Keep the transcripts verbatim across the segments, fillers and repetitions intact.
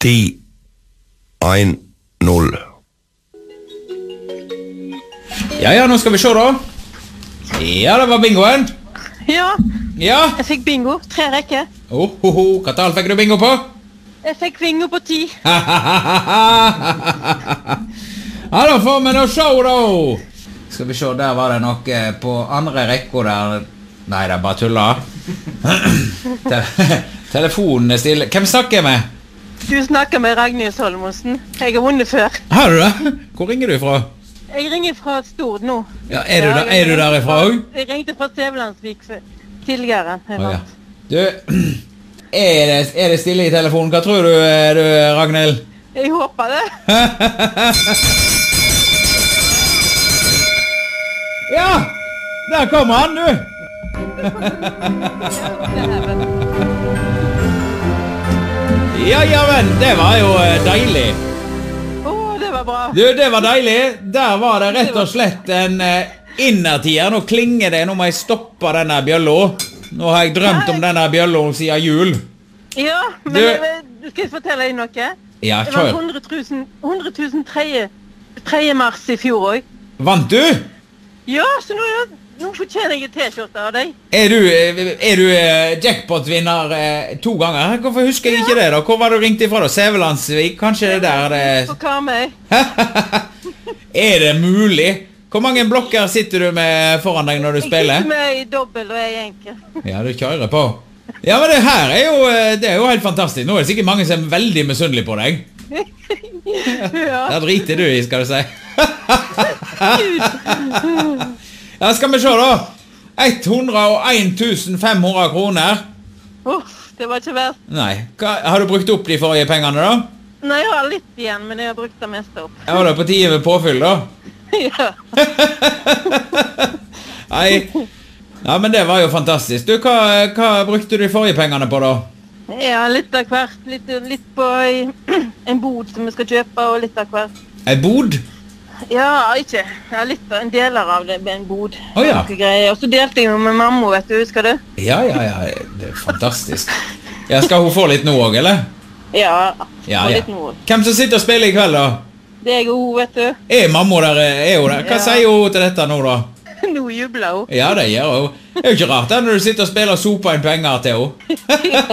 ti, en, null. Ja, ja, nå skal vi se da. Ja, det var bingoen. Ja, Ja. jeg fikk bingo. Tre rekker. Oh, ho, ho. Hva tall fikk du bingo på? Jeg fikk bingo på ti. Ja, da får vi da show da. Skal vi se, der var det noe på andre rekker der. Nei, det er bare tullet. Te Telefonen er stille. Hvem snakker jeg med? Du snakker med Ragnhild Solmonsen. Jeg har vunnet før. Har du det? Hvor ringer du fra? Jeg ringer fra Stord nå. Ja, er du, der, er du derifra også? Jeg ringte fra Sævelandsvik for- tidligere. Å, ja. Du, er det, er det stille i telefonen? Hva tror du, du Ragnhild? Jeg håper det. Ja, der kommer han, du. Ja, ja, men det var jo eh, deilig. Åh, det var bra. Du, det var deilig. Der var det rett og slett en eh, innertier. Nå klinger det, nå må jeg stoppe denne bjølla. Nå har jeg drømt om denne bjølla siden jul. Ja, men Du- jeg, du skal jeg fortelle deg noe? Ja, Det var kjør. hundre tusen, hundre tusen tredje, tredje mars i fjor også. Vant du? Ja, så nå, nå fortjener jeg en t-skjorte av deg. Er du, eh, er du eh, jackpot-vinner eh, to ganger? Hvorfor husker jeg ikke det da? Hvor var du ringt ifra da? Sævelandsvik? Kanskje det der det... På Karmøy. Er det mulig? Hvor mange blokker sitter du med foran deg når du Jeg spiller? sitter med i dobbel og jeg enkel. Ja, du kjører på. Ja, men det her er jo, eh, det er jo helt fantastisk. Nå er det sikkert mange som er veldig misunnelige på deg. Ja. Der driter du i, skal du si. Ja, skal vi se da. hundre og en tusen fem hundre kroner. Uff, det var ikke verst. Nei, hva, har du brukt opp de forrige pengene da? Nei, jeg har litt igjen, men jeg har brukt det meste opp. Ja, var det på tide med påfyll da? Ja. Nei, ja, men det var jo fantastisk. Du, hva, hva brukte du de forrige pengene på da? Ja, litt av hvert. Litt, litt på i- en bod som vi skal kjøpe, og litt av hvert. En bod? Ja, ikke. Ja, litt av en deler av det med en bod. Å, ja. Noe greier. Og så delte jeg jo med mamma, vet du, husker du? Ja, ja, ja, det er fantastisk. Ja, skal hun få litt nå også, eller? Ja, Ja, og ja. litt noe. Hvem som sitter og spiller i kveld da? Det er jo hun, vet du. Er mamma der? Er hun der? Hva Ja. sier hun til dette nå da? Nå jubler hun. Ja, det gjør hun. Det er jo ikke rart det når du sitter og spiller og soper inn penger til henne.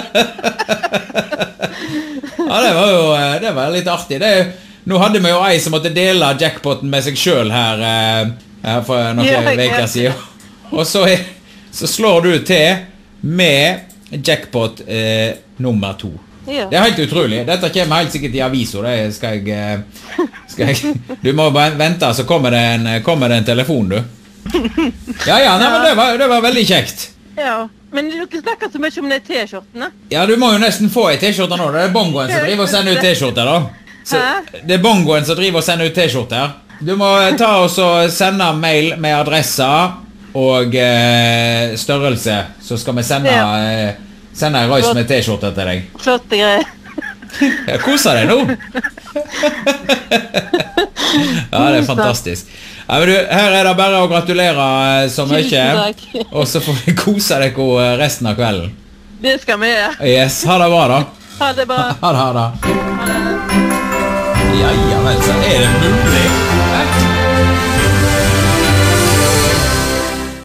Ja, det var jo det var litt artig. Det er, jo- nå hadde vi jo ei som måtte dele jackpoten med seg selv her, eh, her for noen Ja, jeg veker vet siden. Og så, er- så slår du til med jackpot eh, nummer to. Ja. Det er helt utrolig. Dette kommer helt sikkert i aviser. Det skal jeg, eh, skal jeg Du må bare vente, så kommer det en, kommer det en telefon, du. Ja, ja, nei, men det var, det var veldig kjekt. Ja. Men dere snakker så mye om de t-skjortene. Ja, du må jo nesten få ei t-skjorte nå. Det er bongoen som driver og sender ut t-skjorter da. Så Hæ? det er bongoen som driver og sender ut t-skjorter. Du må ta oss og sende mail med adresser og eh, størrelse. Så skal vi sende, Ja. eh, sende en røys med t-skjorter til deg. Flotte greier. Jeg koser deg nå. Ja, det er fantastisk. Ja, men du, her er det bare å gratulere eh, så mye. Tusen takk. Og så får vi kose deg eh, resten av kvelden. Det skal vi gjøre. Yes, ha det bra da. Ha det bra. Ha det, ha det. Ja, ja, vel, så er det mulig. Hæ?